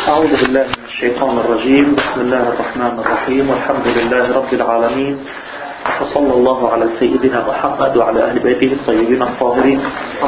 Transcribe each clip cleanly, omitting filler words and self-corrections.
أعوذ بالله من الشيطان الرجيم. بسم الله الرحمن الرحيم، والحمد لله رب العالمين، وصلى الله على سيدنا محمد وعلى أهل بيته الطيبين الطاهرين.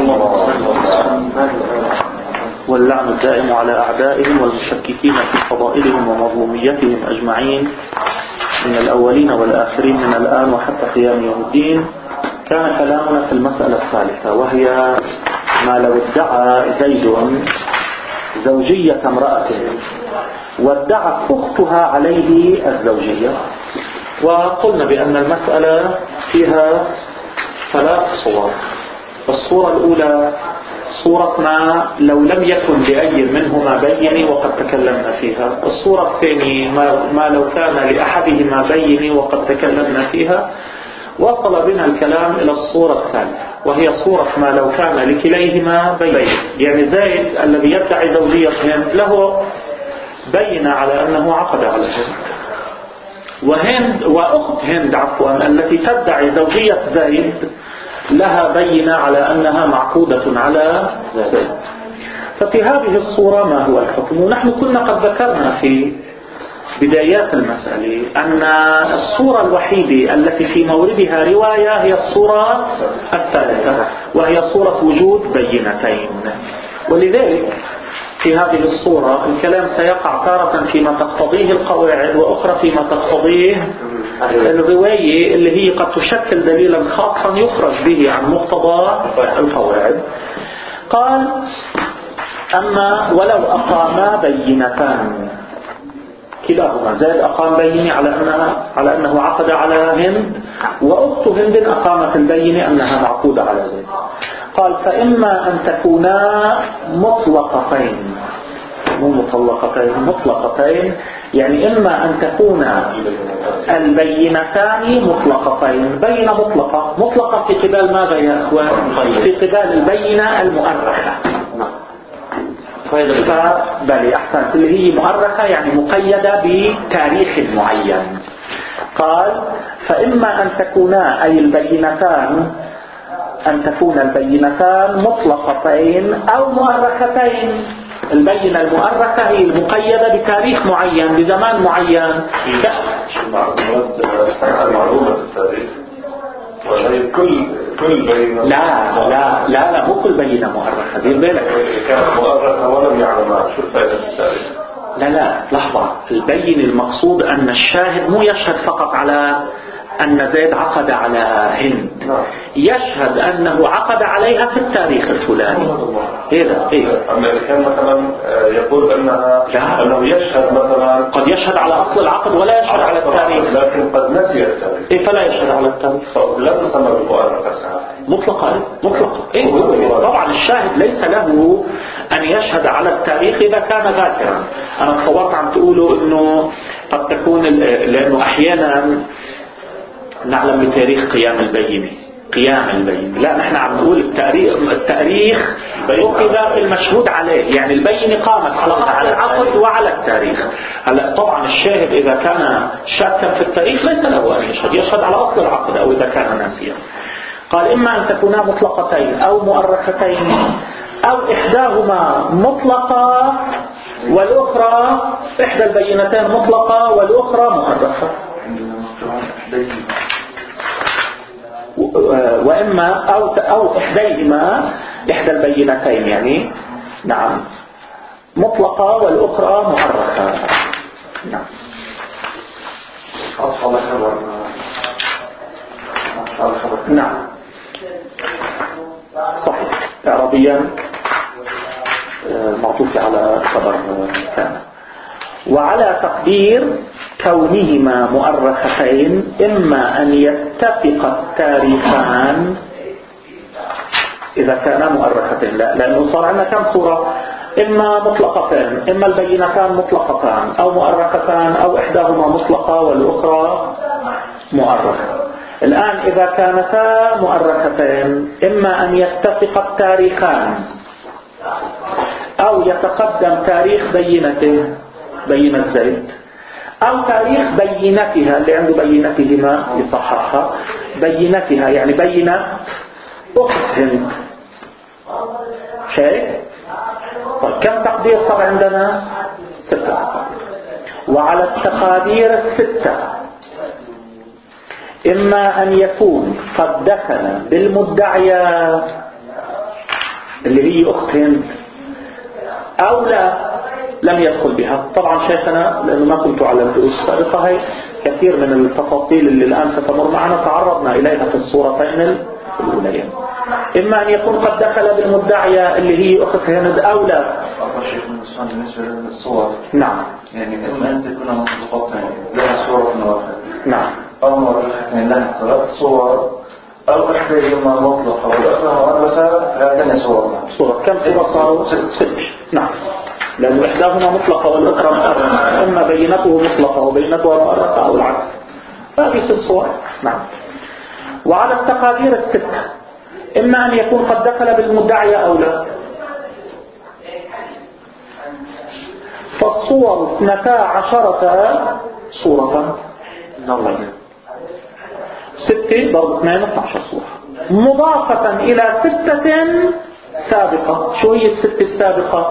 واللعن الدائم على أعدائهم والمشككين في فضائلهم ومظلوميتهم أجمعين من الأولين والآخرين من الآن وحتى قيام يوم الدين. كان كلامنا في المسألة الثالثة، وهي ما لو ادعى زيد زوجية امرأة وادعت أختها عليه الزوجية، وقلنا بأن المسألة فيها ثلاث صور. الصورة الأولى صورة ما لو لم يكن لأي منهما بين وقد تكلمنا فيها. الصورة الثانية ما لو كان لأحدهما بين وقد تكلمنا فيها. وصل بنا الكلام إلى الصورة الثالثة، وهي صورة ما لو كان لكليهما بين، يعني زيد الذي يدعي زوجية هند له بين على أنه عقد على هند، وأخت هند التي تدعي زوجية زيد لها بين على أنها معقودة على زيد. ففي هذه الصورة ما هو الحكم؟ ونحن كنا قد ذكرنا في بدايات المسألة أن الصورة الوحيدة التي في موردها رواية هي الصورة الثالثة، وهي صورة وجود بينتين. ولذلك في هذه الصورة الكلام سيقع تارة فيما تقتضيه القواعد، وأخرى فيما تقتضيه الرواية اللي هي قد تشكل دليلا خاصا يخرج به عن مقتضى القواعد. قال: أما ولو أقاما بينتان، كلاهما زيد أقام بينة على أنه عقد على هند، وأخت هند أقامت البينة أنها معقودة على زيد. قال: فإما أن تكونا مطلقتين، مو مطلقتين، مطلقتين، يعني إما أن تكونا البينتان مطلقتين، بينة مطلقة. مطلقة في قبال ماذا يا أخوان؟ في قبال البينة المؤرخة. فبالي أحسنت، اللي هي مؤرخة يعني مقيدة بتاريخ معين. قال: فإما أن تكونا أي البينتان، أن تكون البينتان مطلقتين أو مؤرختين. البينة المؤرخة هي المقيدة بتاريخ معين بزمان معين. معلومة التاريخ ولا كل بينة؟ لا مو كل بينة مؤرخة. دير بالك، كانت مؤرخة ولم يعلمها، شو فائدة التاريخ؟ لا لحظة. البين المقصود أن الشاهد مو يشهد فقط على أن زيد عقد على هند، يشهد أنه عقد عليها في التاريخ الفلاني. إيه؟ أما إذا كان مثلا يقول أنه يشهد مثلا، قد يشهد على أصل العقد ولا يشهد على التاريخ، لكن قد نسي التاريخ، فلا يشهد على التاريخ. لا تسمى بالمؤرخة مطلقة. طبعا الشاهد ليس له أن يشهد على التاريخ إذا كان ذاكرا. أنا تصورت عم تقولوا أنه قد تكون، لأنه أحيانا نعلم بتاريخ قيام البينة. لا، نحن عم نقول التاريخ أخذ في المشهود عليه، يعني البينة قامت على العقد وعلى التاريخ. هلا طبعا الشاهد إذا كان شاكا في التاريخ ليس له أن يشهد على أصل العقد أو إذا كان ناسيا. قال: إما أن تكونا مطلقتين أو مؤرختين، أو إحداهما مطلقة والأخرى، إحدى البينتين مطلقة والأخرى مؤرخة. وإما أو إحديهما، إحدى البينتين يعني نعم مطلقة والأخرى مؤرخة. نعم. نعم صحيح. عربيا معطوف على خبر كان. وعلى تقدير كونهما مؤرختين، إما أن يتفق التاريخان إذا كانا مؤرختين. لأنه صار عندنا كم صورة؟ إما مطلقتان، إما البينتان مطلقتان أو مؤرختان، أو إحداهما مطلقة والأخرى مؤرخة. الآن إذا كانتا مؤرختين، إما أن يتفق التاريخان أو يتقدم تاريخ بينة زيد، أو تاريخ بينتها اللي عنده بينتهما يصححها، بينتها يعني بينة أخت هند. شايف؟ طيب كم تقدير صار عندنا؟ 6 تقادير. وعلى التقادير الستة إما أن يكون قد دخل بالمدعية اللي هي أخت هند أو لا لم يدخل بها. طبعا شيخنا لأنه ما كنت على الدروس السابقة هي كثير من التفاصيل اللي الآن ستمر معنا تعرضنا إليها في الصورتين الأوليين. إما أن يكون قد دخل بالمدعية اللي هي أخت هند أو لا. بالنسبة للصور نعم يعني إما أن تكون مطلقتين لها صورة واحدة نعم أو مرتين لها 3 صور أو إحداهما مطلقة والأخرى مؤنثة لها صورة. كم صورة صاروا؟ 6. نعم لأن إحداهما مطلقة والأخرى مؤرخة، إما بينته مطلقة وبينتها مؤرخة أو العكس. هذه 6 صور. نعم. وعلى التقادير الستة إما أن يكون قد دخل بالمدعية أو لا. فالصور 12 صورة 6 ضرب 2 12 صورة مضافة إلى 6 سابقة. شو هي 6 السابقة؟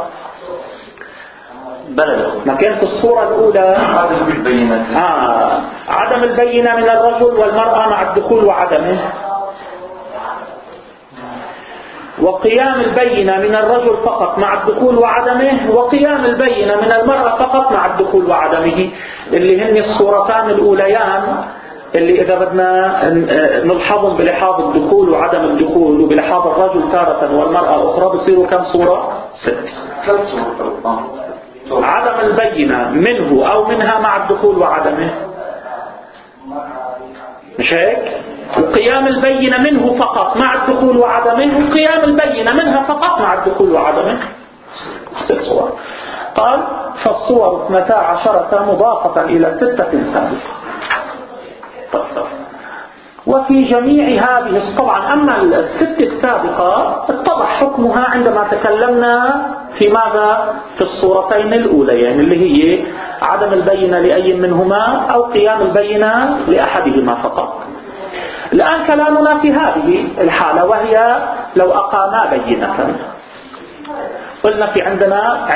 ما كانت الصورة الأولى عدم البينة من الرجل والمرأة مع الدخول وعدمه، وقيام البينة من الرجل فقط مع الدخول وعدمه، وقيام البينة من المرأة فقط مع الدخول وعدمه، اللي هن الصورتان الأوليان اللي إذا بدنا نلحظهم بلحاظ الدخول وعدم الدخول وبلحاظ الرجل تارة والمرأة أخرى بصيروا كم صورة؟ 6. عدم البينة منه أو منها مع الدخول وعدمه، مش هيك؟ وقيام البينة منه فقط مع الدخول وعدمه، وقيام البينة منها فقط مع الدخول وعدمه. 6 صور. قال فالصور 12 مضافة إلى 6 سابقة. وفي جميع هذه طبعا أما 6 السابقة اتضح حكمها عندما تكلمنا في ماذا؟ في الصورتين الأوليين اللي هي عدم البينة لأي منهما أو قيام البينة لأحدهما فقط. الآن كلامنا في هذه الحالة وهي لو أقاما بينة. قلنا في عندنا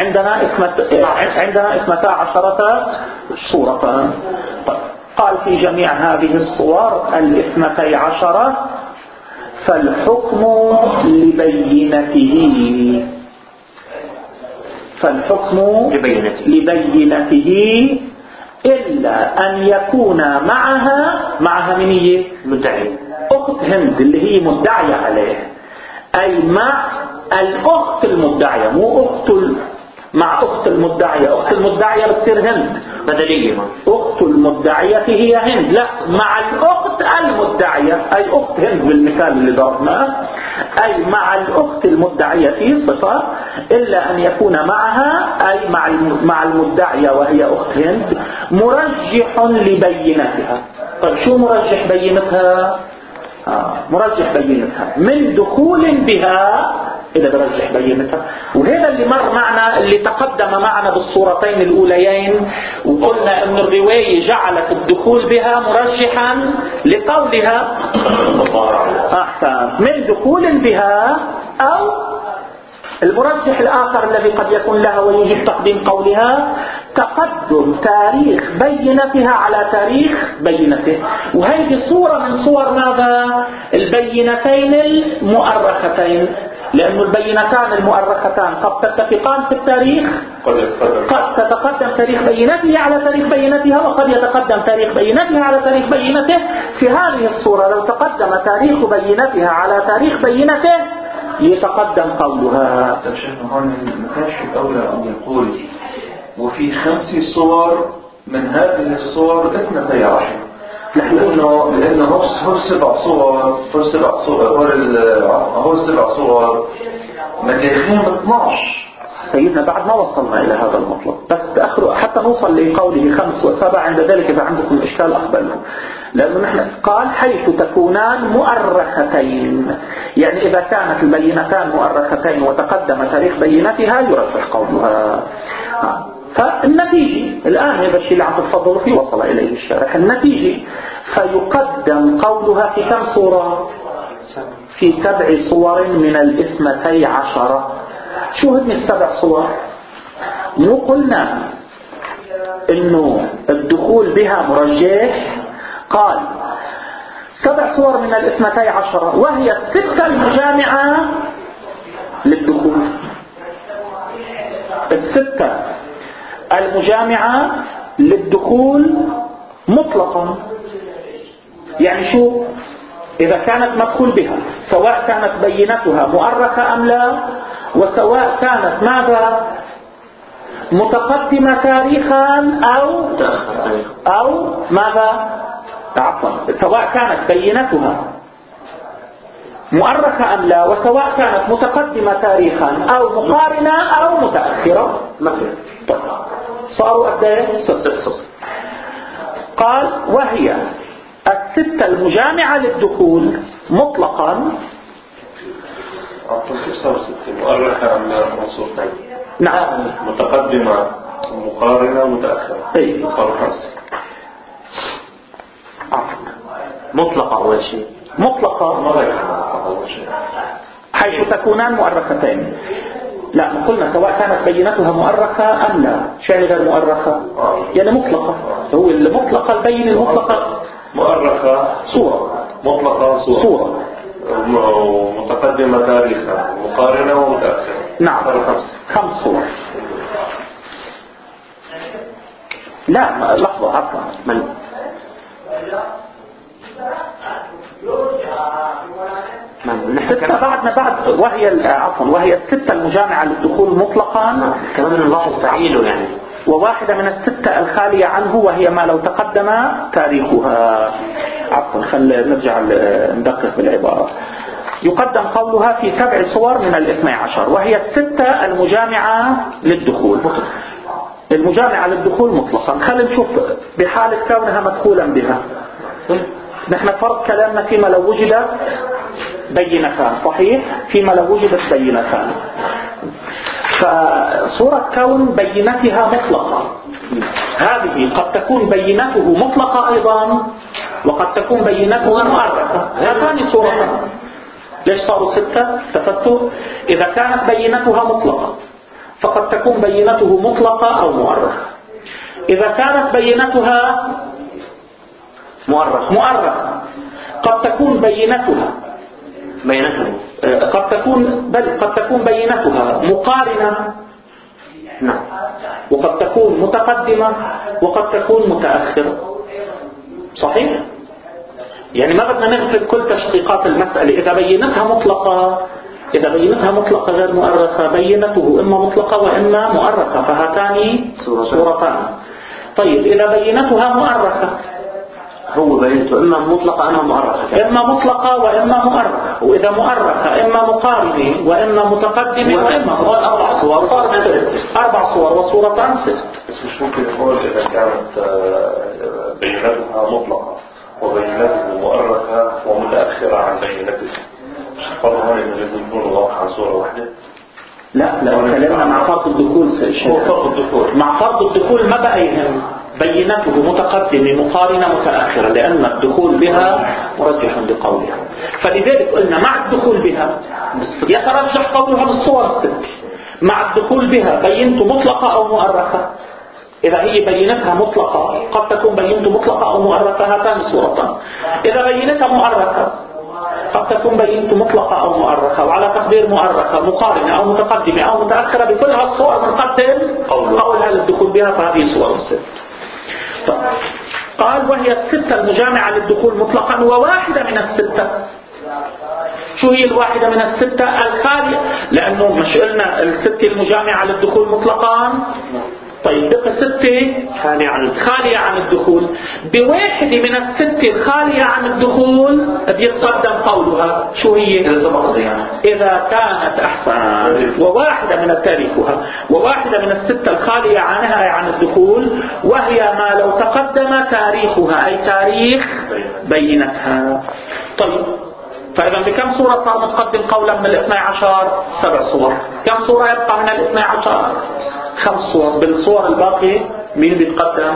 12 صورة. قال في جميع هذه الصور 12 فالحكم لبينته إلا أن يكون معها من هي مدعية أخت هند اللي هي مدعية عليه، أي مع الأخت المدعية، مو أخت مع أخت المدعية. أخت المدعية بتصير هند بدلية، أخت المدعية هي هند، لا مع الأخت المدعية أي أخت هند بالمثال اللي ضربناه، أي مع الأخت المدعية في صفة إلا أن يكون معها أي مع المدعية وهي أخت هند مرجح لبينتها. طيب شو مرجح بينتها؟ مرجح بينتها من دخول بها إذا برجح بينتها. وهذا اللي مر معنا اللي تقدم معنا بالصورتين الأوليين، وقلنا أن الرواية جعلت الدخول بها مرجحا لقولها من دخول بها، أو المرجح الآخر الذي قد يكون لها ويجب تقديم قولها تقدم تاريخ بينتها على تاريخ بينته. وهذه صورة من صور ماذا؟ البينتين المؤرختين، لأن البينتان المؤرختان قد تتفقان في التاريخ، قد تتقدم تاريخ بينته على تاريخ بينتها، وقد يتقدم تاريخ بينتها على تاريخ بينته. في هذه الصورة لو تقدم تاريخ بينتها على تاريخ بينته يتقدم قولها. هون مكانش الأولى أن يقول وفي 5 صور من هذه الصور 12، لأنه هو 7 صور هو 7 صور مداخلين 12. سيدنا بعد ما وصلنا إلى هذا المطلب، بس تأخروا حتى نوصل لقوله 5 و7. عند ذلك إذا عندكم إشكال أقبله، لأنه نحن قال حيث تكونان مؤرختين، يعني إذا كانت البينتان مؤرختين وتقدم تاريخ بينتها يرجح قولها. فالنتيجة الآن هذا الشيء اللي عم تتفضلوا فيه وصل إليه الشارح. النتيجة فيقدم قولها في كم صورة؟ في 7 صور من 12. شو هدن 7 صور؟ مو قلنا انه الدخول بها مرجح؟ قال 7 صور من 12 وهي 6 المجامعة للدخول. 6 المجامعة للدخول مطلقا. يعني شو؟ إذا كانت مدخول بها سواء كانت بينتها مؤرخة أم لا، وسواء كانت ماذا متقدمة تاريخا أو ماذا سواء كانت بينتها مؤرخة أم لا، وسواء كانت متقدمة تاريخا أو مقارنة أو متأخرة مثلا. صاروا قد 6. قال وهي 6 المجامعة للدخول مطلقا. كيف صار 6 مؤرخة أم لا منصوصين؟ نعم متقدمة مقارنة متأخرة. صاروا 5. مطلقة أول شيء. مطلقة حيث تكونان مؤرختين. لا قلنا سواء كانت بينتها مؤرخة أم لا. شيء غير مؤرخة يعني مطلقة. هو المطلقة البين المطلقة مؤرخة صورة مطلقة صورة متقدمة تاريخا مقارنة ومتأخرة. نعم 5 صور. لا لحظة عفوا من بعد وهي 6 المجامعة للدخول مطلقا كمان نلاحظ تعييله يعني. وواحدة من 6 الخالية عنه وهي ما لو تقدم تاريخها. عفوا خلينا نرجع ندقق بالعبارة. يقدم قولها في 7 صور من 12 وهي 6 المجامعة للدخول. المجامعة للدخول مطلقا. خلينا نشوف بحالة كونها مدخولا بها. نحن فرض كلامنا فيما لو وجد بينتان صحيح، فيما لو وجدت بينتان. فصورة كون بينتها مطلقة هذه قد تكون بينته مطلقة أيضا وقد تكون بينتها مؤرخة. هذان صورتان. ليش صاروا 6؟ استفدتوا؟ إذا كانت بينتها مطلقة فقد تكون بينته مطلقة أو مؤرخة. إذا كانت بينتها مؤرخة قد تكون بينتها قد تكون بينتها مقارنة. نعم. وقد تكون متقدمة وقد تكون متأخرة. صحيح؟ يعني ما بدنا نغفل كل تشقيقات المسألة. إذا بينتها مطلقة غير مؤرخة بينته إما مطلقة وإما مؤرخة فهاتان صورتان. طيب إذا بينتها مؤرخة هو بينته إما مطلقة إما مؤرخة. إما مطلقة وإما مؤرخة. وإذا مؤرخة إما مقارنة وإما متقدمة وإما 4 صور. صار 4 صور وصورتان 6. بس مش ممكن نقول إذا كانت بينتها مطلقة وبينته مؤرخة ومتأخرة عن بينته فرض هون إنه يكون واضح عن صورة واحدة. لا كلامنا مع فرض الدخول. مع فرض الدخول ما بقى يهم بينته متقدمة مقارنة متأخرة لأن الدخول بها مرجح بقولها. فلذلك قلنا مع الدخول بها يترجح قولها بالصور 6. مع الدخول بها بينته مطلقة أو مؤرخة. إذا هي بينتها مطلقة قد تكون بينته مطلقة أو مؤرخة. هاتان صورتان. إذا بينتها مؤرخة قد تكون بينته مطلقة أو مؤرخة وعلى تقدير مؤرخة مقارنة أو متقدمة أو متأخرة بكل هالصور بنقدم قولها للدخول بها. فهذه صور 6. قال وهي 6 المجامعة للدخول مطلقا وواحدة من 6. شو هي الواحدة من 6 الخالية؟ لأنه مش قلنا 6 المجامعة للدخول مطلقا. طيب بقى 6 خالية عن الدخول. بواحدة من 6 الخالية عن الدخول بيتقدم قولها. شو هي؟ إذا كانت أحسن وواحدة من تاريخها وواحدة من 6 الخالية عنها عن الدخول وهي ما لو تقدم تاريخها أي تاريخ بينتها. طيب فإذا بكم صورة صار متقدم قولا من 12؟ 7 صور. كم صورة يبقى من 12؟ 5 صور. بالصور الباقية مين بيتقدم؟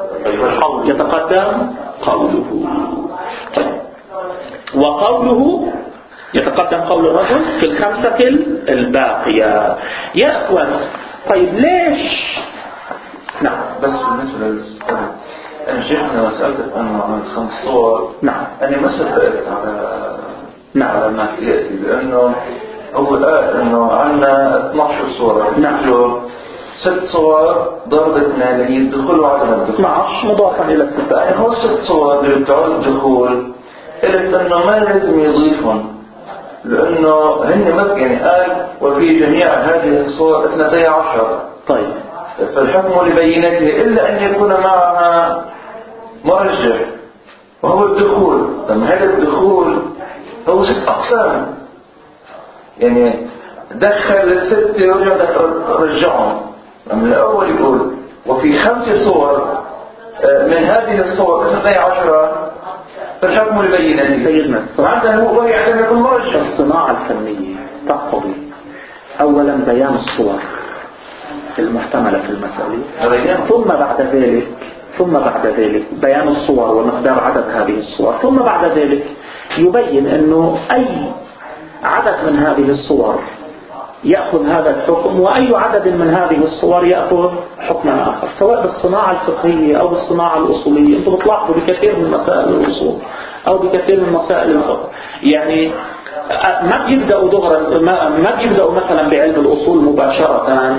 يتقدم قوله. طيب وقوله يتقدم قول الرجل في 5 الباقية. يا أخوان طيب ليش؟ نعم بس بالنسبة للصور أنا شيخنا مسألة أنه عن 5 صور. نعم. أنا ما صدقت على ما سيأتي، لأنه هو قال أنه عندنا 12 صورة. نعم. 6 صور ضربتنا اللي هي الدخول وعدم الدخول. 12 مضافا إلى 6. يعني هو 6 صور اللي بتعود الدخول قلت أنه ما لازم يضيفهم، لأنه هن يعني قال وفي جميع هذه الصور 12. طيب. فالحكم لبينته إلا أن يكون معها مرجح وهو الدخول. هذا الدخول هو 6 أقسام، يعني دخل 6 ورجع رجعهم. من الأول يقول وفي 5 صور من هذه الصور 12 فالحكم لبينته. سيدنا هذا هو يعني يكون مرجح. الصناعة الفنية تقتضي أولا بيان الصور المحتملة في المسألة، ثم بعد ذلك بيان الصور ومقدار عدد هذه الصور، ثم بعد ذلك يبين أنه أي عدد من هذه الصور يأخذ هذا الحكم وأي عدد من هذه الصور يأخذ حكما آخر، سواء بالصناعة الفقهية أو بالصناعة الأصولية. أنتم بتلاحظوا بكثير من مسائل الأصول أو بكثير من مسائل الفقه، يعني ما بيبدأوا دغرا، ما بيبدأوا مثلا بعلم الأصول مباشرة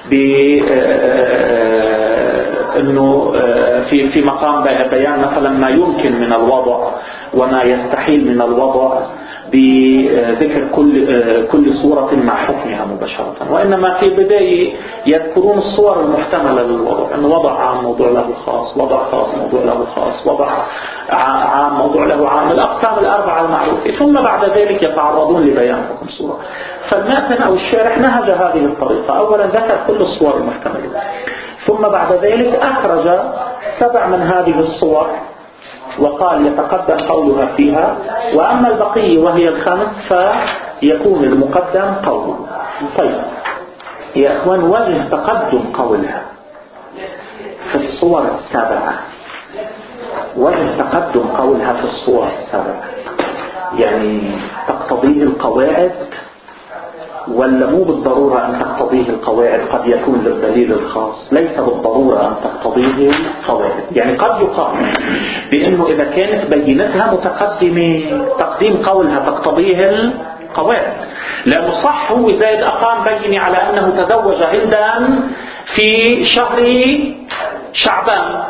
إنه في مقام بيان مثلا ما يمكن من الوضع وما يستحيل من الوضع بذكر كل صورة مع حكمها مباشرة، وإنما في البداية يذكرون الصور المحتملة للوضع، أن وضع عام موضوع له خاص، وضع خاص موضوع له خاص، وضع عام موضوع له عام، الأقسام 4 المعروفة، ثم بعد ذلك يتعرضون لبيان حكم صورة. فالماتن أو الشارح نهج هذه الطريقة، أولا ذكر كل الصور المحتملة، ثم بعد ذلك أخرج 7 من هذه الصور وقال يتقدم قولها فيها، وأما البقية وهي 5 فيكون المقدم قوله. طيب يا أخوان، وجه تقدم قولها في الصور 7، وجه تقدم قولها في الصور 7 يعني تقتضيه القواعد ولا مو بالضرورة أن تقتضيه القواعد؟ قد يكون للدليل الخاص، ليس بالضرورة أن تقتضيه القواعد. يعني قد يقال بأنه إذا كانت بينتها متقدمة تقديم قولها تقتضيه القواعد، لأنه صح هو زيد أقام بيني على أنه تزوج هندا في شهر شعبان،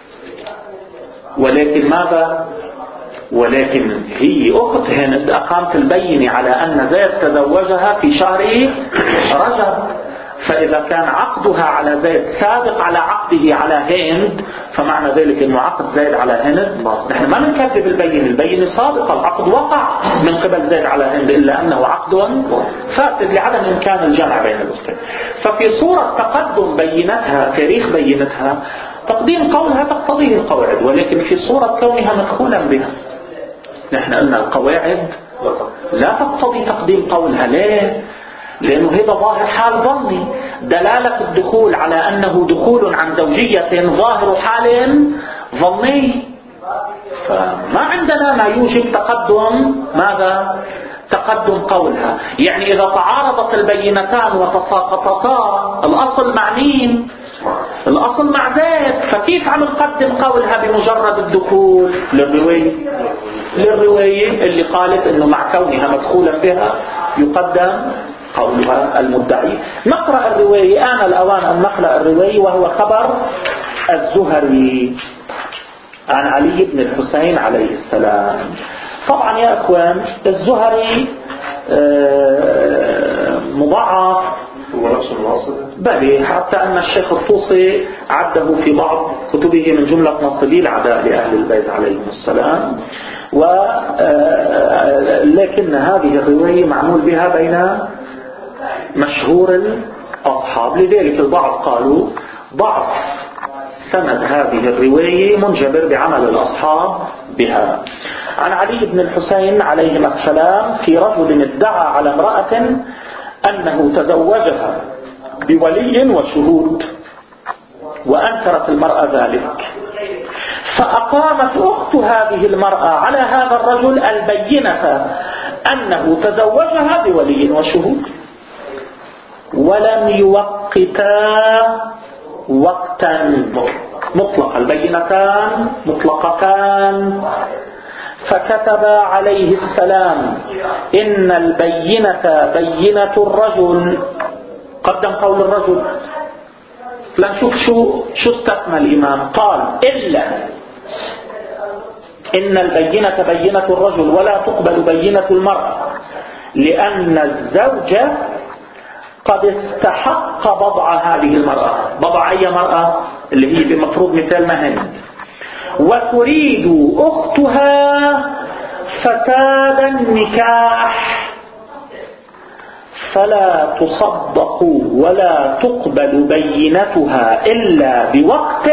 ولكن ماذا؟ ولكن هي أخت هند أقامت البينة على أن زيد تزوجها في شهر رجب، فإذا كان عقدها على زيد سابق على عقده على هند فمعنى ذلك أنه عقد زيد على هند نحن ما نكذب البينة سابقة، العقد وقع من قبل زيد على هند، إلا أنه عقد فاسد لعدم إمكان الجمع بين الأختين. ففي صورة تقدم بينتها، تاريخ بينتها، تقديم قولها تقتضيه القواعد، ولكن في صورة كونها مدخولا بها نحن قلنا القواعد لا تقتضي تقديم قولها. ليه؟ لأنه هذا ظاهر حال ظني، دلالة الدخول على أنه دخول عن زوجية ظاهر حال ظني، فما عندنا ما يوجب تقدم ماذا؟ تقدم قولها. يعني إذا تعارضت البينتان وتساقطتا الأصل مع مين؟ الأصل مع زيد، فكيف عم نقدم قولها بمجرد الدخول؟ للرواية اللي قالت إنه مع كونها مدخولا بها يقدم قولها المدعي. نقرأ الرواية، آن الأوان أن نقرأ الرواية، وهو خبر الزهري عن علي بن الحسين عليه السلام. طبعا يا أخوان الزهري مضاعف بل حتى أن الشيخ الطوسي عده في بعض كتبه من جملة ناصبي العداء لأهل البيت عليهم السلام، لكن هذه الرواية معمول بها بين مشهور الأصحاب، لذلك البعض قالوا ضعف سند هذه الرواية منجبر بعمل الأصحاب بها. عن علي بن الحسين عليهما السلام في رجل ادعى على امرأة أنه تزوجها بولي وشهود، وأنكرت المرأة ذلك، فأقامت أخت هذه المرأة على هذا الرجل البينة أنه تزوجها بولي وشهود، ولم وقتا مطلقة، البينتان مطلقتان. فكتب عليه السلام إن البينة بينة الرجل، قدم قول الرجل. لنشوف شو استثنى الإمام. قال إلا إن البينة بينة الرجل ولا تقبل بينة المرأة لأن الزوج قد استحق بضع هذه المرأة. بضع أي مرأة؟ اللي هي بمفروض مثال مهن. وتريد أختها فساد النكاح فلا تصدق ولا تقبل بينتها إلا بوقت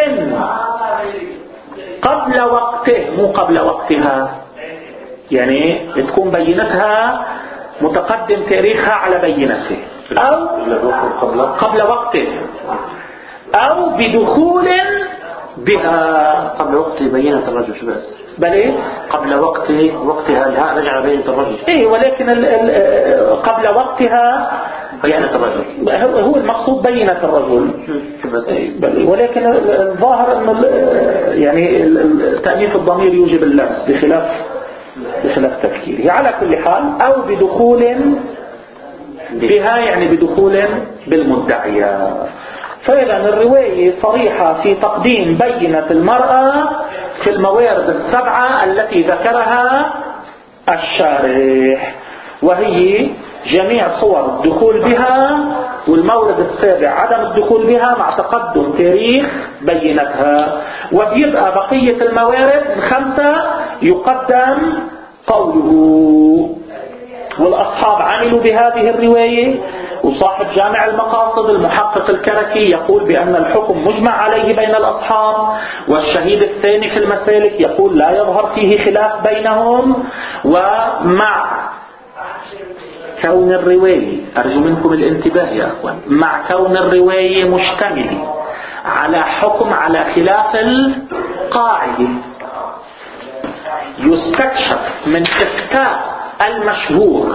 قبل وقته، مو قبل وقتها. يعني تكون بينتها متقدم تاريخها على بينته، أو قبل وقته، أو بدخول بها. قبل وقت بينة الرجل شو بس؟ بل قبل وقتها رجع بينة الرجل. إيه، ولكن قبل وقتها بينة الرجل هو المقصود بينة الرجل. ولكن الظاهر أنه يعني تأنيث الضمير يوجب اللبس بخلاف تفكيره. على كل حال، أو بدخول بها يعني بدخول بالمدعية. فإذا الرواية صريحة في تقديم بينة المرأة في الموارد السبعة التي ذكرها الشارح، وهي جميع صور الدخول بها، والمورد السابع عدم الدخول بها مع تقدم تاريخ بينتها. وبيبقى بقية الموارد الخمسة يقدم قوله. والأصحاب عملوا بهذه الرواية، وصاحب جامع المقاصد المحقق الكركي يقول بأن الحكم مجمع عليه بين الأصحاب، والشهيد الثاني في المسالك يقول لا يظهر فيه خلاف بينهم. ومع كون الرواية، أرجو منكم الانتباه يا أخوان، مع كون الرواية مشتملة على حكم على خلاف القاعدة، يستكشف من إفتاء المشهور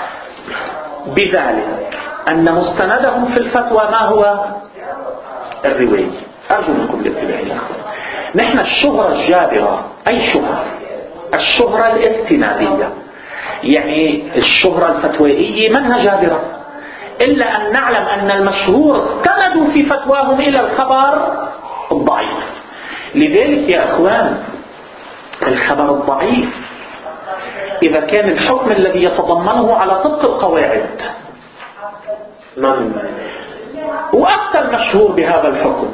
بذلك أن مستندهم في الفتوى ما هو الرواية. أرجو منكم الانتباه يا أخوان. نحن الشهرة الجابرة، أي شهرة؟ الشهرة الاستنادية، يعني الشهرة الفتوائية منها جابرة، إلا أن نعلم أن المشهور استندوا في فتواهم إلى الخبر الضعيف. لذلك يا أخوان الخبر الضعيف إذا كان الحكم الذي يتضمنه على طبق القواعد وأكثر مشهور بهذا الحكم،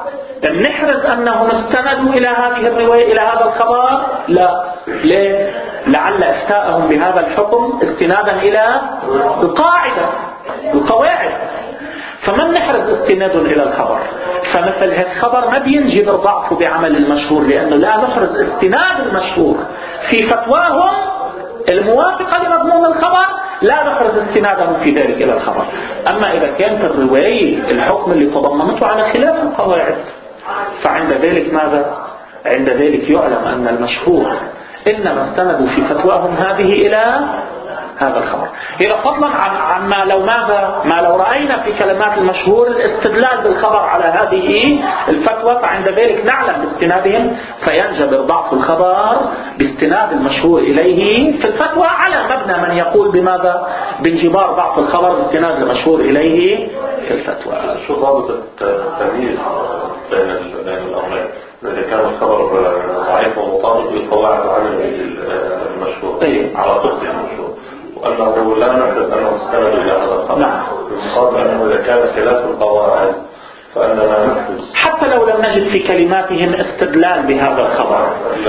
نحرز أنهم استندوا إلى هذه الرواية إلى هذا الخبر؟ لا. ليه؟ لعل إفتاءهم بهذا الحكم استنادا إلى القاعدة القواعد، فمن نحرز استناد إلى الخبر. فمثل هذا الخبر ما بينجبر ضعفه بعمل المشهور، لأنه لا نحرز استناد المشهور في فتواهم الموافقة لمضمون الخبر، لا نحرز استنادهم في ذلك إلى الخبر. أما إذا كانت الرواية الحكم اللي تضمنته على خلاف القواعد، فعند ذلك ماذا؟ عند ذلك يعلم أن المشهور إنما استندوا في فتواهم هذه إلى هذا الخبر. إذا فضلا عما لو ماذا؟ ما لو رأينا في كلمات المشهور الاستدلال بالخبر على هذه الفتوى، فعند ذلك نعلم باستنادهم فينجبر ضعف الخبر باستناد المشهور إليه في الفتوى، على مبنى من يقول بماذا؟ بانجبار ضعف الخبر باستناد المشهور إليه في الفتوى. شو ضابط التمييز بين الأمرين؟ إذا كان الخبر ضعيف ومطابق للقواعد العملية المشهور على طبق المشهور، وأنه لا نحرز أنه استند إلى هذا الخبر. نعم. بالمقابل أنه إذا كان خلاف القواعد فأننا نحرز، حتى لو لم نجد في كلماتهم استدلال بهذا الخبر،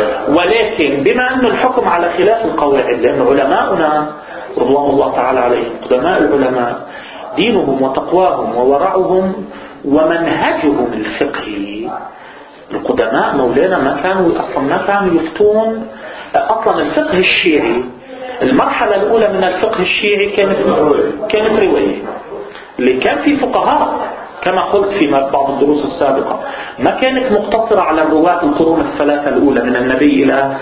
ولكن بما أن الحكم على خلاف القواعد، لأن علماؤنا رضوان الله تعالى عليهم قدماء العلماء دينهم وتقواهم وورعهم ومنهجهم الفقهي، القدماء مولانا ما كانوا يفتون أصلا. الفقه الشيعي المرحلة الأولى من الفقه الشيعي كانت رواية، اللي كان في فقهاء كما قلت في بعض الدروس السابقة ما كانت مقتصرة على الرواة القرون الثلاثة الأولى من النبي إلى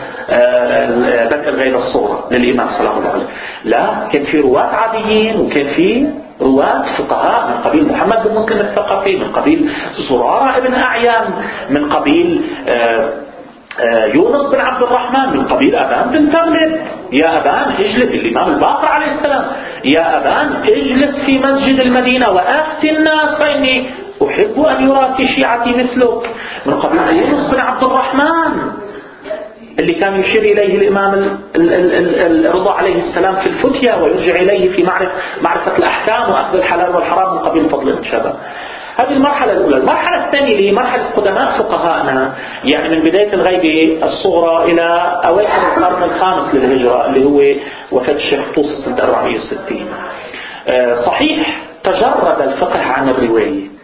بكر غير الصغرى للإمام صلى الله عليه وسلم. لا، كان في رواة عاديين وكان في رواة فقهاء من قبيل محمد بن مسلم الثقفي، من قبيل زرارة ابن أعيان، من قبيل يونس بن عبد الرحمن، من قبيل أبان بن تغلب. يا أبان اجلس، الإمام الباقر عليه السلام، يا أبان اجلس في مسجد المدينة وأفتي الناس فإني أحب أن يرى في شيعتي مثلك. من قبيل يونس بن عبد الرحمن اللي كان يشير إليه الإمام الرضا عليه السلام في الفتية، ويرجع إليه في معرفة الأحكام وأخذ الحلال والحرام من قبيل فضل الشباب. هذه المرحلة الأولى. المرحلة الثانية اللي هي مرحلة قدماء فقهاءنا، يعني من بداية الغيبة الصغرى إلى أواخر القرن الخامس للهجرة، اللي هو وفاة الشيخ طوسي سنة 460. صحيح تجرد الفقه عن الرواية.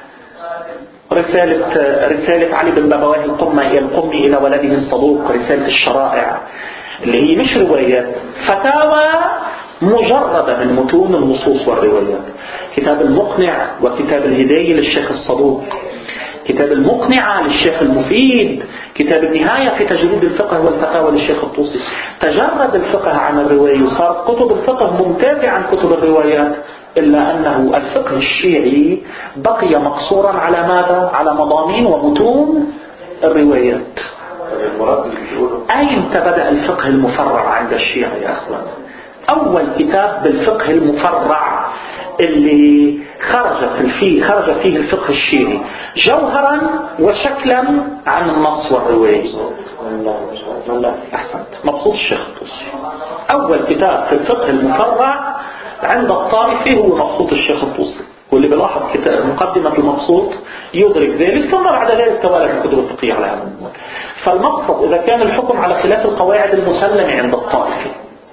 رسالة علي بن بابويه القمي إلى ولده الصدوق، رسالة الشرائع، اللي هي مش روايات، فتاوى مجردة من متون النصوص والروايات. كتاب المقنع وكتاب الهداية للشيخ الصدوق، كتاب المقنعة للشيخ المفيد، كتاب النهاية في تجريد الفقه والفتاوى للشيخ الطوسي. تجرد الفقه عن الرواية وصارت كتب الفقه ممتازة عن كتب الروايات، إلا أنه الفقه الشيعي بقي مقصورا على ماذا؟ على مضامين ومتون الروايات. أين بدأ الفقه المفرع عند الشيعة يا أخوان؟ أول كتاب بالفقه المفرع اللي خرج فيه الفقه الشيعي جوهرا وشكلا عن النص والرواية. الله أحسنت، مبسوط الشيخ الطوسي. أول كتاب في الفقه المفرع عند الطائفي هو مبسوط الشيخ الطوسي، واللي بلاحظ مقدمة المبسوط يدرك ذلك، ثم بعد ذلك توالت الكتب الفقهية على هذا الموضوع. فالمقصد إذا كان الحكم على خلاف القواعد المسلمة عند الطائفي،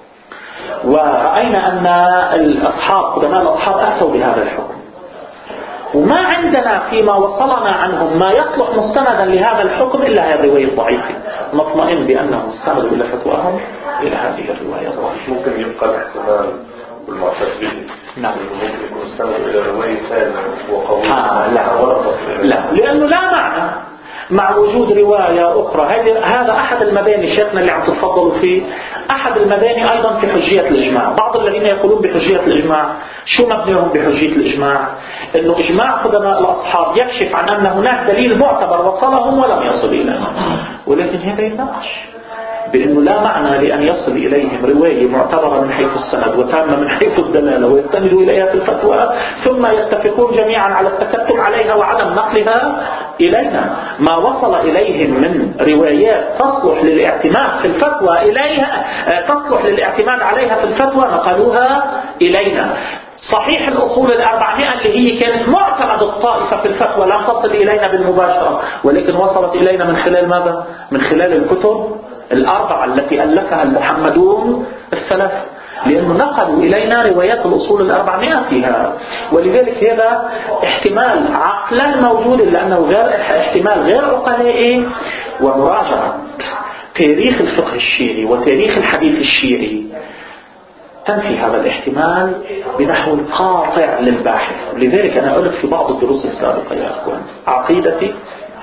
ورأينا أن قدماء الأصحاب أفتوا بهذا الحكم، وما عندنا فيما وصلنا عنهم ما يصلح مستندا لهذا الحكم إلا هذه الرواية الضعيفة، نطمئن بأنهم استندوا إلى فتواهم إلى هذه الرواية الضعيفة. ممكن يبقى الاحتمال بالمعتزلين، نعم، ممكن يكون استندوا إلى رواية ثانية وقوية. لا، لأنه لا معنى مع وجود رواية أخرى. هذا أحد المباني شيخنا اللي عم تتفضلوا فيه، أحد المباني أيضا في حجية الإجماع. بعض الذين يقولون بحجية الإجماع، شو مبنيهم بحجية الإجماع؟ إنه إجماع قدماء الأصحاب يكشف عن أن هناك دليل معتبر وصلهم ولم يصل إليهم، ولكن هذا يناقش بأنه لا معنى لأن يصل إليهم رواية معتبرة من حيث السند وتامة من حيث الدلالة ويستندوا إليها في الفتوى، ثم يتفقون جميعا على التكتم عليها وعدم نقلها إلينا. ما وصل إليهم من روايات تصلح للاعتماد في الفتوى إليها، تصلح للاعتماد عليها في الفتوى، نقلوها إلينا. صحيح الأصول 400 اللي هي كانت معتمد الطائفة في الفتوى لم تصل إلينا بالمباشرة، ولكن وصلت إلينا من خلال ماذا؟ من خلال الكتب 4 التي ألفها المحمدون 3، لأنه نقلوا إلينا روايات الأصول 400 فيها. ولذلك هذا احتمال عقلا موجود، لأنه غير احتمال غير عقلائي. ومراجعة تاريخ الفقه الشيعي وتاريخ الحديث الشيعي تنفي هذا الاحتمال بنحو قاطع للباحث. لذلك أنا أقول في بعض الدروس السابقة يا أخوان، عقيدتي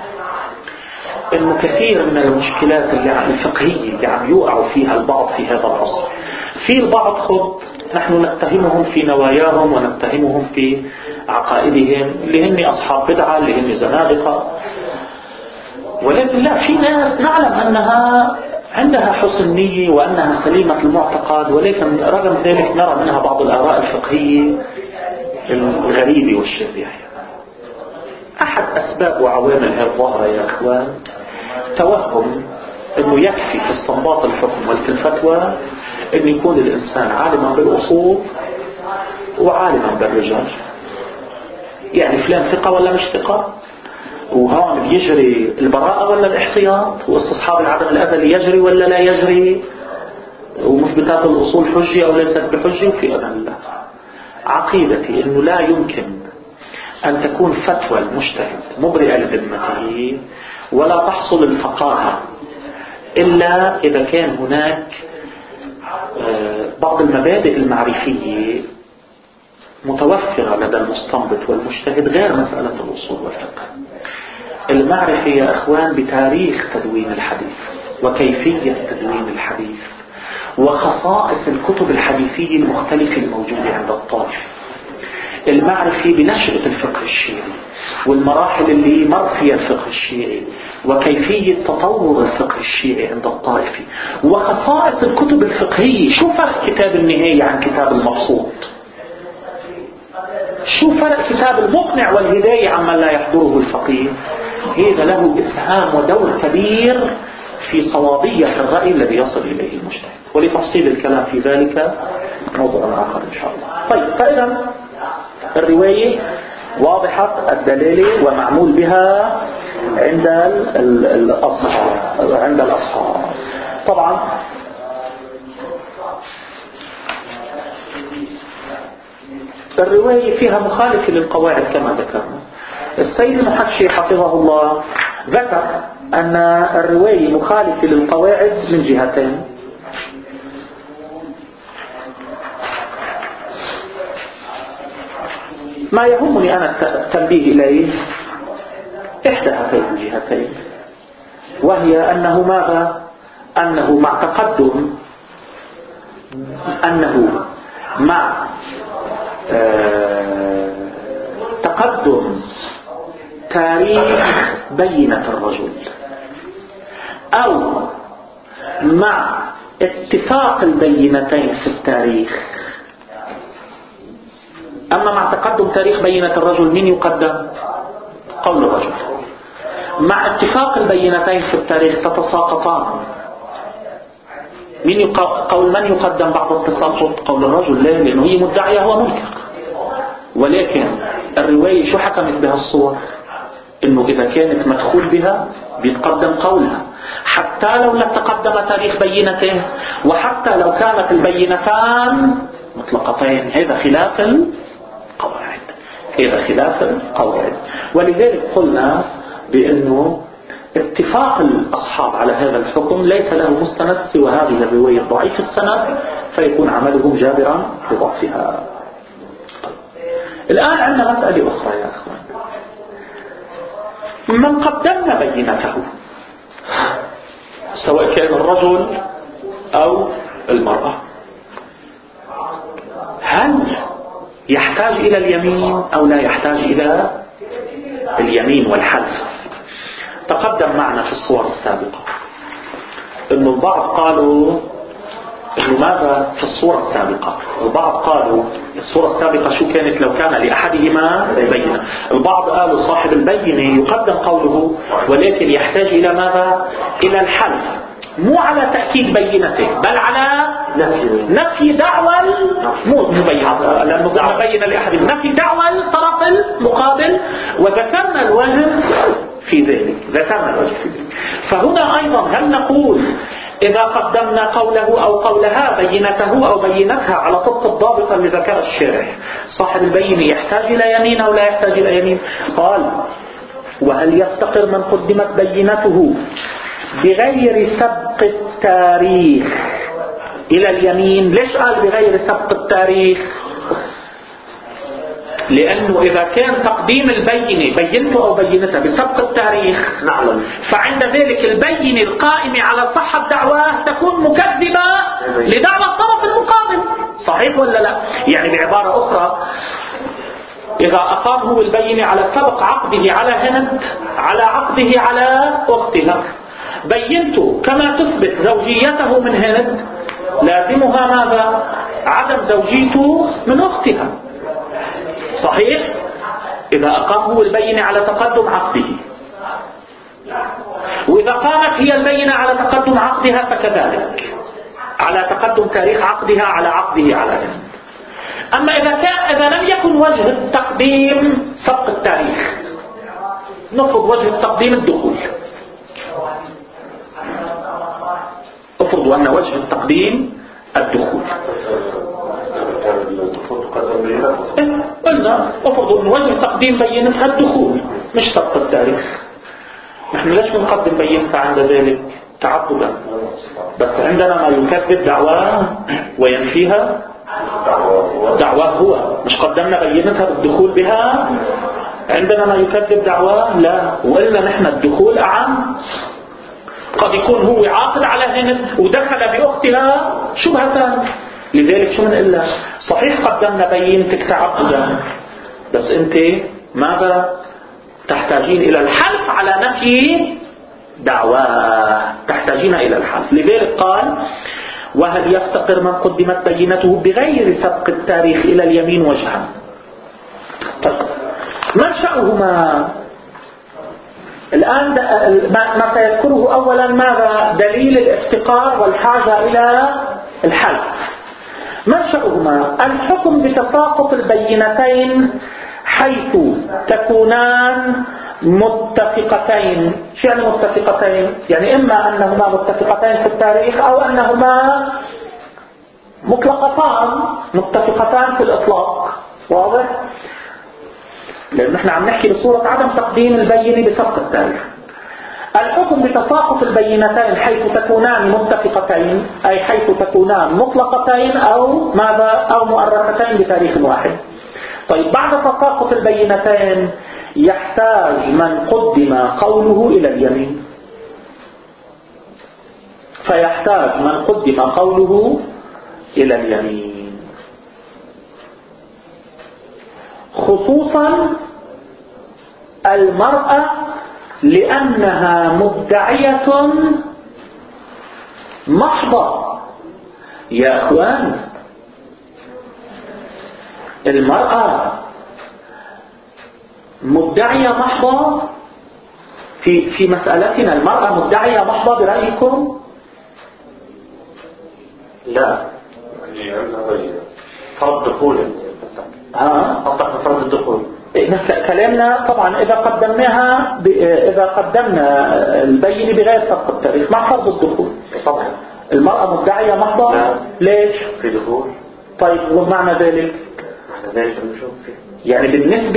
إنه كثير من المشكلات الفقهية اللي عم يوقعوا فيها البعض في هذا العصر، في البعض نحن نتهمهم في نواياهم ونتهمهم في عقائدهم اللي هن أصحاب بدعة، اللي هن زنادقة، ولكن لا، في ناس نعلم أنها عندها حسن نية وأنها سليمة المعتقد، ولكن رغم ذلك نرى منها بعض الآراء الفقهية الغريبة والشذية. أحد أسباب وعوامل هالظاهرة يا أخوان توهم أنه يكفي في استنباط الحكم وفي الفتوى أن يكون الإنسان عالما بالأصول وعالما بالرجال. يعني فلان ثقة ولا مش ثقة، وهون بيجري البراءة ولا الاحتياط، واستصحاب العدم الأزلي يجري ولا لا يجري، ومثبتات الأصول حجة أو ليست بحجة، في أمان الله. عقيدتي أنه لا يمكن أن تكون فتوى المجتهد مبرئة لذمته ولا تحصل الفقاهة إلا إذا كان هناك بعض المبادئ المعرفية متوفرة لدى المستنبط والمجتهد، غير مسألة الأصول والفقه. المعرفة يا أخوان بتاريخ تدوين الحديث وكيفية تدوين الحديث وخصائص الكتب الحديثية المختلفة الموجودة عند الطائفة. المعرفي بنشأة الفقه الشيعي والمراحل اللي مر فيها الفقه الشيعي وكيفية تطور الفقه الشيعي عند الطائفي وخصائص الكتب الفقهية. شو فرق كتاب النهاية عن كتاب المبسوط؟ شو فرق كتاب المقنع والهداية عما لا يحضره الفقيه؟ هذا له إسهام ودور كبير في صوابية الرأي الذي يصل إليه المجتهد، ولتفصيل الكلام في ذلك موضوع آخر إن شاء الله. طيب، فإذا الرواية واضحة الدلالة ومعمول بها عند الأصحاب. طبعا الرواية فيها مخالفة للقواعد كما ذكرنا. السيد المحشي حفظه الله ذكر أن الرواية مخالفة للقواعد من جهتين. ما يهمني أنا التنبيه إليه إحدى هاتين الجهتين، وهي أنه ماذا؟ أنه مع تقدم تاريخ بينة الرجل أو مع اتفاق البينتين في التاريخ. أما مع تقدم تاريخ بينة الرجل من يقدم؟ قول الرجل. مع اتفاق البينتين في التاريخ تتساقطان. قول من يقدم بعد التساقط؟ قول الرجل. ليه؟ لأنه هي مدعية هو منكر. ولكن الرواية شو حكمت بها الصور؟ إنه إذا كانت مدخول بها بيتقدم قولها حتى لو لا تقدم تاريخ بينته، وحتى لو كانت البينتان مطلقتين. هذا خلاف القواعد. ولذلك قلنا بأنه اتفاق الأصحاب على هذا الحكم ليس له مستند سوى هذه الرواية ضعيف السند، فيكون عملهم جابرا لضعفها. الآن عندنا مسألة أخرى يا أخوان. من قدمنا بينته سواء كان الرجل أو المرأة، هل يحتاج إلى اليمين أو لا يحتاج إلى اليمين والحلف؟ تقدم معنا في الصور السابقة إنه البعض قالوا إنه ماذا في الصورة السابقة. البعض قالوا الصورة السابقة شو كانت؟ لو كان لأحدهما بينة. البعض قالوا صاحب البينة يقدم قوله، ولكن يحتاج إلى ماذا؟ إلى الحلف، مو على تأكيد بينته بل على نفي دعوى المبينة، لأنه قلنا بينة لأحد، نفي دعوى الطرف المقابل. وذكرنا الوجه في ذلك، فهنا أيضا هل نقول إذا قدمنا قوله أو قولها بينته أو بينتها على طبق الضابط اللي ذكر الشارح، صاحب البينة يحتاج إلى يمين أو لا يحتاج إلى يمين؟ قال: وهل يفتقر من قدمت بينته بغير سبق التاريخ إلى اليمين؟ ليش قال بغير سبق التاريخ؟ لأنه إذا كان تقديم البينة بينته أو بينتها بسبق التاريخ نعلم، فعند ذلك البينة القائمة على صحة دعواه تكون مكذبة لدعوى الطرف المقابل. صحيح ولا لا؟ يعني بعبارة أخرى، إذا أقام هو البينة على سبق عقده على هند على عقده على أختها، بينته كما تثبت زوجيته من هند، لازمها ماذا؟ عدم زوجيته من أختها. صحيح؟ إذا أقام هو البينة على تقدم عقده، وإذا قامت هي البينة على تقدم عقدها فكذلك على تقدم تاريخ عقدها على عقده على هند. أما إذا لم يكن وجه التقديم سبق التاريخ، نفرض وجه التقديم الدخول، افرضوا أن وجه التقديم الدخول، قلنا افرضوا أن وجه التقديم بينتها الدخول مش سبق التاريخ. نحن ليش بنقدم بينتها عند ذلك؟ تعبدا، بس عندنا ما يكذب دعواه وينفيها دعواه هو. مش قدمنا بينتها بالدخول بها، عندنا ما يكذب دعواه لا. وإلا نحن الدخول أعم، قد يكون هو عاقد على هند ودخل بأختها شبهة. لذلك شو من إلا صحيح قدمنا بينتك تعبدا، بس أنت ماذا تحتاجين إلى الحلف على نفي دعواه، تحتاجين إلى الحلف. لذلك قال وهل يفتقر من قدمت بينته بغير سبق التاريخ إلى اليمين وجها. طيب ما شأنهما الآن؟ ما سيذكره أولا ماذا؟ دليل الافتقار والحاجة إلى الحلف. ما شأنهما؟ الحكم بتساقط البينتين حيث تكونان متفقتين. شو يعني متفقتين؟ يعني إما أنهما متفقتين في التاريخ أو أنهما متفقتان في الإطلاق. واضح؟ لأن نحن عم نحكي بصورة عدم تقديم البينة بسبق التاريخ. الحكم بتساقط البينتين حيث تكونان متفقتين، أي حيث تكونان مطلقتين أو ماذا؟ أو مؤرختين بتاريخ واحد. طيب بعد تساقط البينتين يحتاج من قدم قوله إلى اليمين، فيحتاج من قدم قوله إلى اليمين، خصوصا المرأة لأنها مدعية محضة. يا أخوان المرأة مدعية محضة في مسألتنا. المرأة مدعية محضة برأيكم؟ لا، فرض دخول. أصدق فرض الدخول. كلامنا طبعا إذا قدمنا البينة بغير سبق التاريخ مع فرض الدخول. طبعا المرأة مدعية محضة. لا. ليش؟ في دخول. طيب ومعنى ذلك؟ يعني بالنسبة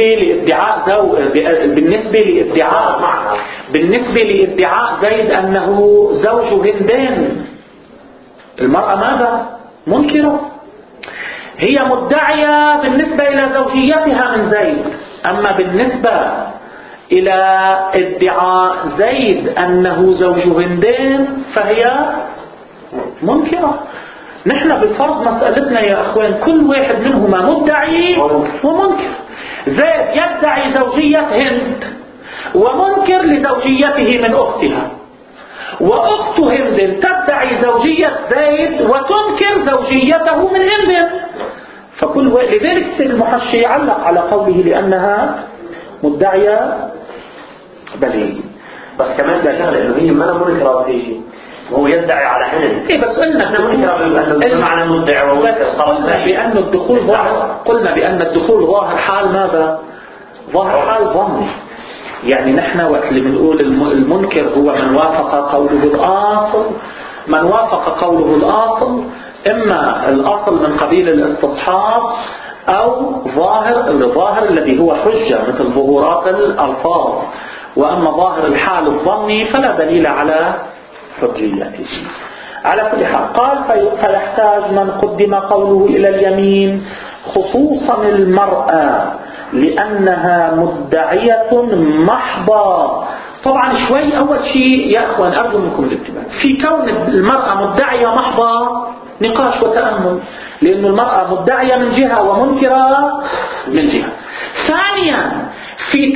لادعاء زيد أنه زوج هندين، المرأة ماذا؟ منكرة. هي مدعية بالنسبة إلى زوجيتها من زيد، أما بالنسبة إلى ادعاء زيد أنه زوج هندين فهي منكرة. نحن بفرض مسألتنا يا أخوان كل واحد منهما مدعي ومنكر. زيد يدعي زوجية هند ومنكر لزوجيته من أختها، وأخت هند تدعي زوجية زيد وتنكر زوجيته من هند. لذلك السيد المحشي يعلق على قوله لأنها مدعية بليغ. بس كمان ده شغله إنه هي ما منكرة فيه، هو يدعي على هند. إيه بس قلنا معنى مدعي قلنا بأن الدخول ظاهر. قلنا بأن الدخول ظاهر حال ماذا؟ ظاهر حال ظني. يعني نحن وقت اللي بنقول المنكر هو من وافق قوله الأصل. من وافق قوله الأصل إما الأصل من قبيل الاستصحاب أو الظاهر الذي هو حجة مثل ظهورات الألفاظ. وأما ظاهر الحال الظني فلا دليل على حجيته. على كل حال قال فيحتاج من قدم قوله إلى اليمين خصوصا المرأة لأنها مدعية محضة. طبعا شوي أول شيء يا أخوان أرجو منكم الانتباه في كون المرأة مدعية محضة نقاش وتأمل، لأن المرأة مدعية من جهة ومنكرة من جهة. ثانيا في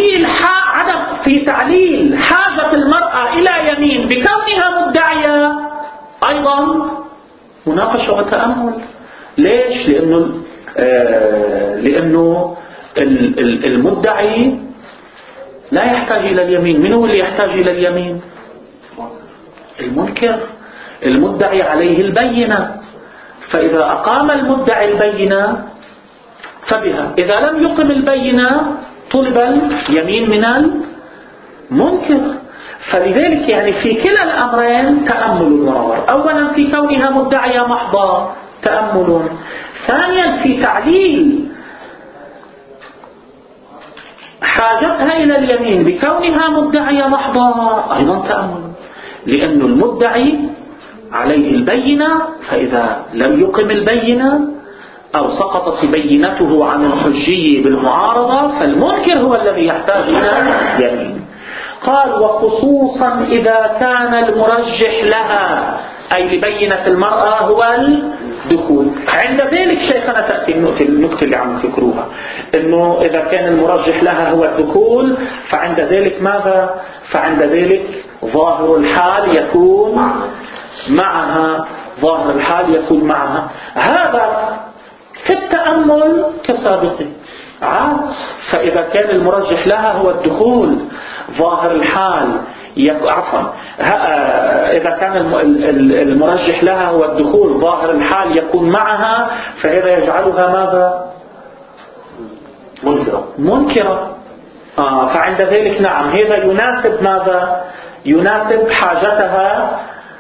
تعليل حاجة المرأة إلى يمين بكونها مدعية أيضا مناقشة وتأمل. ليش؟ لأنه المدعي لا يحتاج إلى اليمين. من هو اللي يحتاج إلى اليمين؟ المنكر. المدعي عليه البينة، فإذا أقام المدعي البينة فبها، إذا لم يقم البينة طلب اليمين من المنكر. فلذلك يعني في كلا الأمرين تأمل ونظر. أولا في كونها مدعية محضة تأمل، ثانيا في تعليل حاجتها إلى اليمين بكونها مدعية محضة أيضا تأمل، لأن المدعي عليه البينة، فإذا لم يقم البينة أو سقطت بينته عن الحجي بالمعارضة فالمنكر هو الذي يحتاج إلى اليمين. قال وخصوصا إذا كان المرجح لها أي لبينة المرأة هو دخول. عند ذلك شيخنا تأتي النقطة اللي عم تذكروها، انه اذا كان المرجح لها هو الدخول فعند ذلك ماذا؟ فعند ذلك ظاهر الحال يكون معها، ظاهر الحال يكون معها. هذا في التأمل كسابقه. فإذا كان المرجح لها هو الدخول ظاهر الحال إذا كان المرجح لها هو الدخول ظاهر الحال يكون معها، فهذا يجعلها ماذا؟ منكرة. فعند ذلك نعم هذا يناسب ماذا؟ يناسب حاجتها.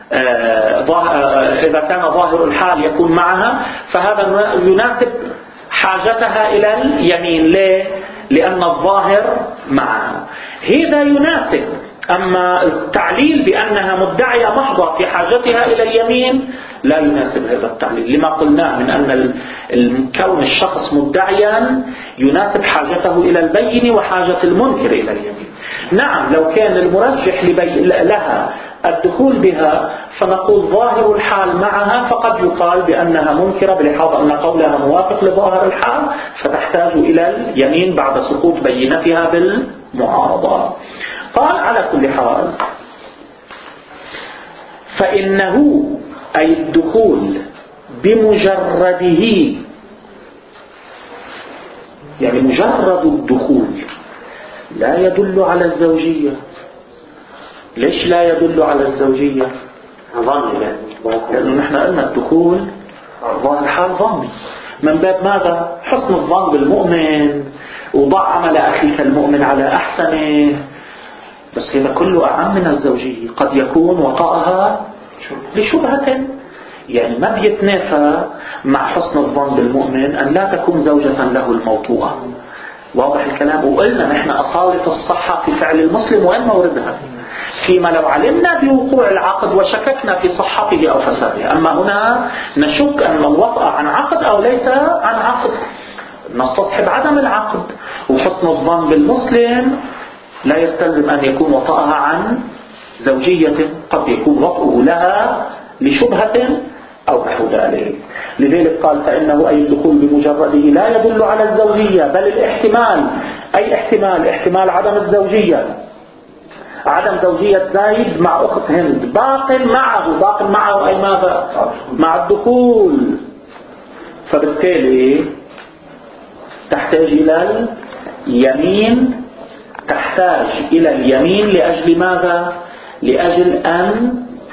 إذا كان ظاهر الحال يكون معها فهذا يناسب حاجتها إلى اليمين. ليه؟ لأن الظاهر معها. هذا يناسب. أما التعليل بأنها مدعية محضة في حاجتها إلى اليمين لا يناسب هذا التعليل، لما قلناه من أن كون الشخص مدعيا يناسب حاجته إلى البين وحاجة المنكر إلى اليمين. نعم لو كان المرجح لها الدخول بها فنقول ظاهر الحال معها، فقد يقال بأنها منكرة بلحاظ أن قولها موافق لظاهر الحال فتحتاج إلى اليمين بعد سقوط بينتها بالمعارضة. قال على كل حال فإنه أي الدخول بمجرده، يعني مجرد الدخول لا يدل على الزوجية. ليش لا يدل على الزوجية؟ ظني، لأنه نحن قلنا الدخول ظاهر حال ظني، من باب ماذا؟ حسن الظن بالمؤمن، وضع عمل أخيك المؤمن على أحسنه. بس هذا كله أعم من الزوجية. قد يكون وطأها لشبهة، يعني ما بيتنافى مع حسن الظن بالمؤمن أن لا تكون زوجة له الموطوءة. واضح الكلام؟ وقلنا نحن أصالة الصحة في فعل المسلم وين موردها؟ فيما لو علمنا بوقوع العقد وشككنا في صحته أو فساده. أما هنا نشك أن الوطأ عن عقد أو ليس عن عقد، نستصحب عدم العقد. وحسن الظن بالمسلم لا يستلزم أن يكون وطأها عن زوجية، قد يكون وطأه لها لشبهة أو نحو ذلك. لذلك قال فإنه أي الدخول بمجرده لا يدل على الزوجية، بل الاحتمال، أي احتمال عدم الزوجية، عدم زوجية زيد مع أخت هند باق معه أي ماذا؟ مع الدخول. فبالتالي تحتاج إلى اليمين، تحتاج إلى اليمين لأجل ماذا؟ لأجل أن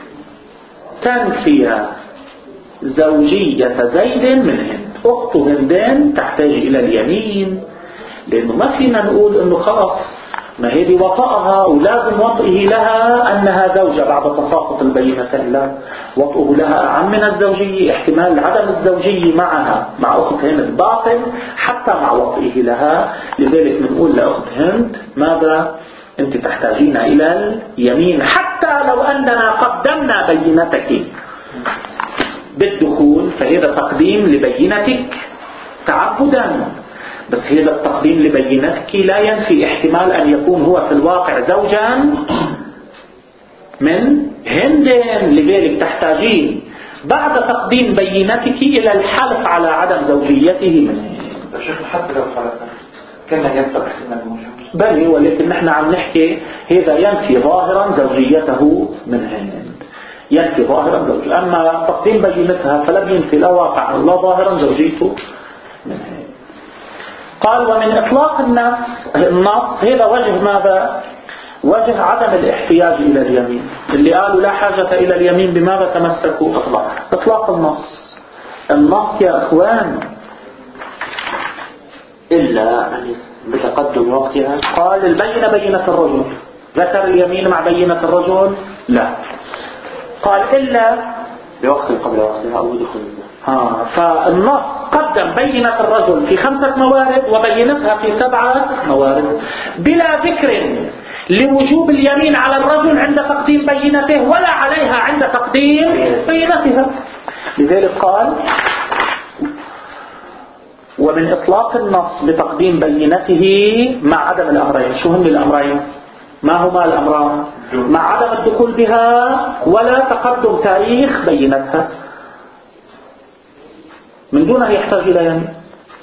تنفي زوجية زيد من هند. أخت هندين تحتاج إلى اليمين، لأنه ما فينا نقول أنه خلاص ما هي دي وطأها ولازم وطئه لها أنها زوجة بعد تساقط البينتين. لا، وطئه لها أعم من الزوجية. احتمال عدم الزوجية معها مع أخت هند باطل حتى مع وطئه لها. لذلك بنقول لأخت هند ماذا؟ أنت تحتاجين إلى اليمين حتى لو أننا قدمنا بينتك بالدخول، فهذا تقديم لبينتك تعبدا. بس هذا التقديم لبينتك لا ينفي احتمال أن يكون هو في الواقع زوجا من هند. لذلك تحتاجين بعد تقديم بينتك إلى الحلف على عدم زوجيته من هند. شيخ حتى لو حلفنا كنا ينفع احتمال موجود، بل ولكن نحن عم نحكي هذا ينفي ظاهرا زوجيته من هند، ينفي ظاهرا زوجيته. أما تقديم بينتها فلم ينفي لا واقعا ولا ظاهرا زوجيته من هند. قال ومن إطلاق النص هذا وجه ماذا؟ وجه عدم الاحتياج إلى اليمين. اللي قالوا لا حاجة إلى اليمين بماذا تمسكوا؟ إطلاق النص. النص يا أخوان إلا بتقدم وقتها. قال البينة بينة الرجل، ذكر اليمين مع بينة الرجل؟ لا. قال إلا بوقت قبل وقتها أو دخول. فالنص قدم بينة الرجل في 5 موارد وبينتها في 7 موارد بلا ذكر لوجوب اليمين على الرجل عند تقديم بينته ولا عليها عند تقديم بينتها. لذلك قال ومن إطلاق النص بتقديم بينته مع عدم الأمرين. شو هم الأمرين؟ ما هما الأمران؟ مع عدم الدخول بها ولا تقدم تاريخ بينتها. من دون أن يحتاج إلى يمين.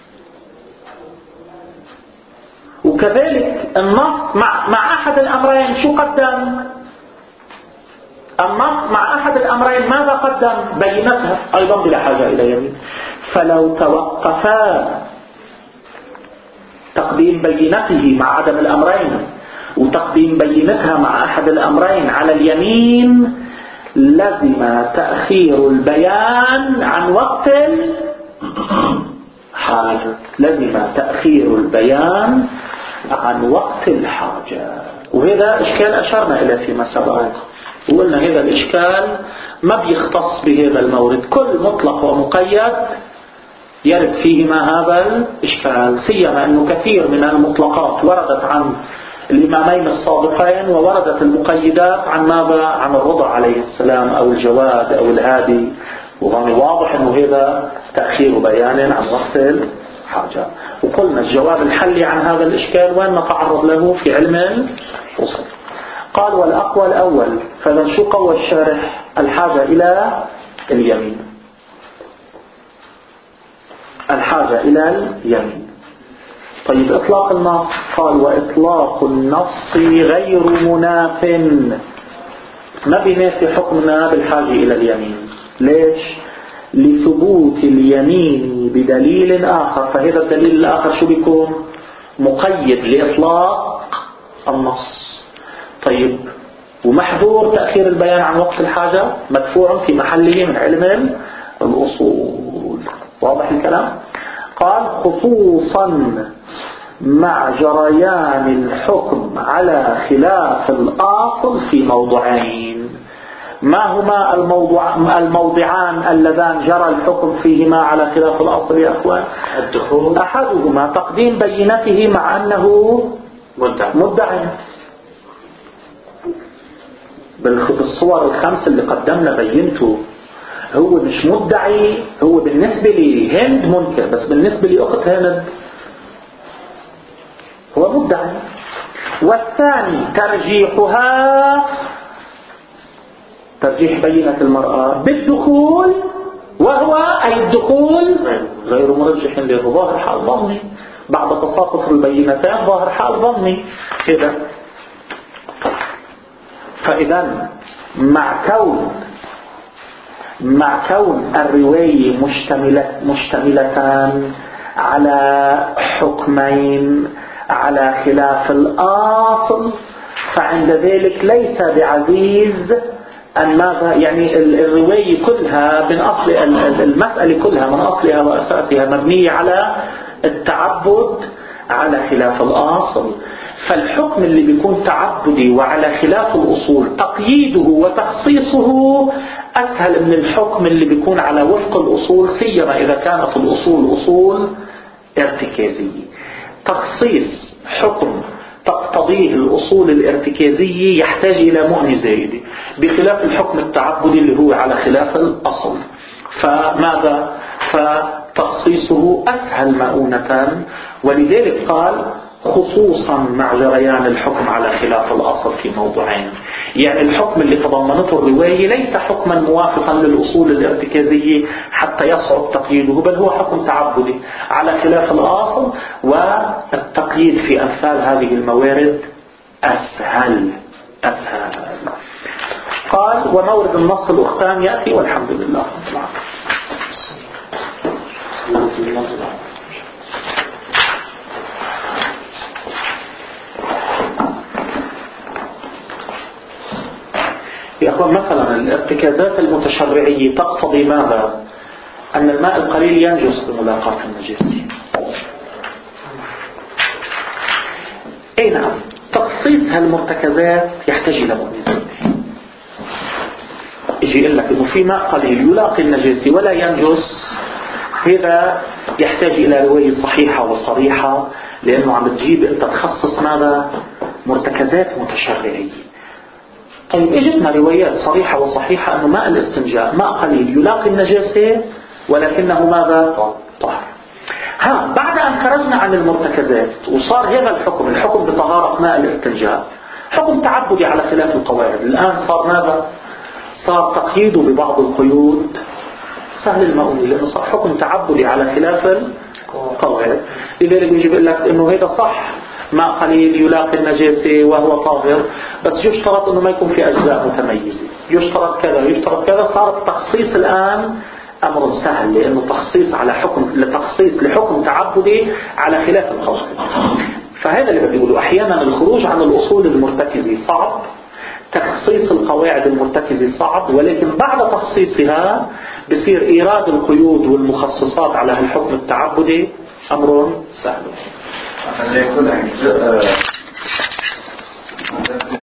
وكذلك النص مع أحد الأمرين شو قدم؟ النص مع أحد الأمرين ماذا قدم؟ بينتها أيضا بلا حاجة إلى يمين. فلو توقفا تقديم بينته مع عدم الأمرين وتقديم بينتها مع أحد الأمرين على اليمين لزم تأخير البيان عن وقت الحاجة. لزم تأخير البيان عن وقت الحاجة. وهذا إشكال أشرنا إليه فيما سبق، وقلنا هذا الإشكال ما بيختص بهذا المورد، كل مطلق ومقيد يرد فيهما هذا الإشكال، سيما أنه كثير من المطلقات وردت عن الإمامين الصادقين ووردت المقيدات عن ماذا؟ عن الرضا عليه السلام أو الجواد أو الهادي، وهذا واضح أنه هذا تأخير بيان عن وقت الحاجة. وقلنا الجواب الحلي عن هذا الإشكال وين نتعرض له في علم الأصول. قال والأقوى الأول. فإذا شو قوى الشارح؟ الحاجة إلى اليمين، الحاجة إلى اليمين. طيب إطلاق النص، قال وإطلاق النص غير مناف، ما بينافي حكمنا بالحاجة إلى اليمين. ليش؟ لثبوت اليمين بدليل آخر، فهذا الدليل الآخر شو بيكون؟ مقيد لإطلاق النص. طيب ومحذور تأخير البيان عن وقت الحاجة، مدفوع في محله من علم الأصول. واضح الكلام؟ قال خصوصا مع جريان الحكم على خلاف الأصل في موضعين. ما هما الموضعان اللذان جرى الحكم فيهما على خلاف الأصل يا أخوان؟ الدخول أحدهما تقديم بينته مع أنه مدعي. بالصور الخمس اللي قدمنا بينته هو مش مدعي، هو بالنسبة لي هند منكر، بس بالنسبة لي أخت هند هو مدعي. والثاني ترجيحها، ترجيح بينة المرأة بالدخول، وهو أي الدخول غير مرجح له، ظاهر حال ظني بعد تساقط البينتين، ظاهر حال ظني كده. فإذا مع كون الرواية مشتملتان على حكمين على خلاف الأصل، فعند ذلك ليس بعزيز أن ماذا يعني الرواية كلها من أصل المسألة كلها من أصلها وأساسها مبنية على التعبد على خلاف الأصل. فالحكم اللي بيكون تعبدي وعلى خلاف الأصول تقييده وتخصيصه أسهل من الحكم اللي بيكون على وفق الأصول، سيما إذا كانت الأصول أصول ارتكازية. تخصيص حكم تقتضيه الأصول الارتكازية يحتاج إلى مؤنة زائدة، بخلاف الحكم التعبدي اللي هو على خلاف الأصل. فماذا؟ فتخصيصه أسهل مؤونة، ولذلك قال خصوصا مع جريان الحكم على خلاف الأصل في موضوعين. يعني الحكم اللي تضمنته الرواية ليس حكما موافقا للأصول الارتكازية حتى يصعب تقييده، بل هو حكم تعبدي على خلاف الأصل، والتقييد في أمثال هذه الموارد أسهل. قال ومورد النص الأختام يأتي والحمد لله. يا أخوان مثلا الارتكازات المتشرعية تقتضي ماذا؟ أن الماء القليل ينجس بملاقاة النجاسة. أي نعم، تخصيص هالمرتكزات يحتاج إلى مؤنسة. يجي يقول لك إنه في ماء قليل يلاقي النجاسة ولا ينجس، هذا يحتاج إلى رواية صحيحة وصريحة، لأنه عم تجيب أنت تخصص ماذا؟ مرتكزات متشرعية. طيب اجتنا روايات صريحة وصحيحة أنه ماء الاستنجاء ماء قليل يلاقي النجاسة ولكنه ماذا؟ طاهر. بعد أن خرجنا عن المرتكزات وصار هذا الحكم بطهارة ماء الاستنجاء حكم تعبدي على خلاف القواعد، الآن صار ماذا؟ صار تقييده ببعض القيود سهل المؤونة، لأنه صح حكم تعبدي على خلاف القواعد. لذلك يجب لك أنه هذا صح ماء قليل يلاقي النجاسة وهو طاهر، بس يشترط أنه ما يكون في أجزاء متميزة، يشترط كذا يشترط كذا. صار التخصيص الآن أمر سهل، لأنه تخصيص على حكم لحكم تعبدي على خلاف القواعد. فهذا اللي بدي أقوله، أحيانا الخروج عن الأصول المرتكزة صعب، تخصيص القواعد المرتكزة صعب، ولكن بعد تخصيصها بصير إيراد القيود والمخصصات على الحكم التعبدي أمر سهل.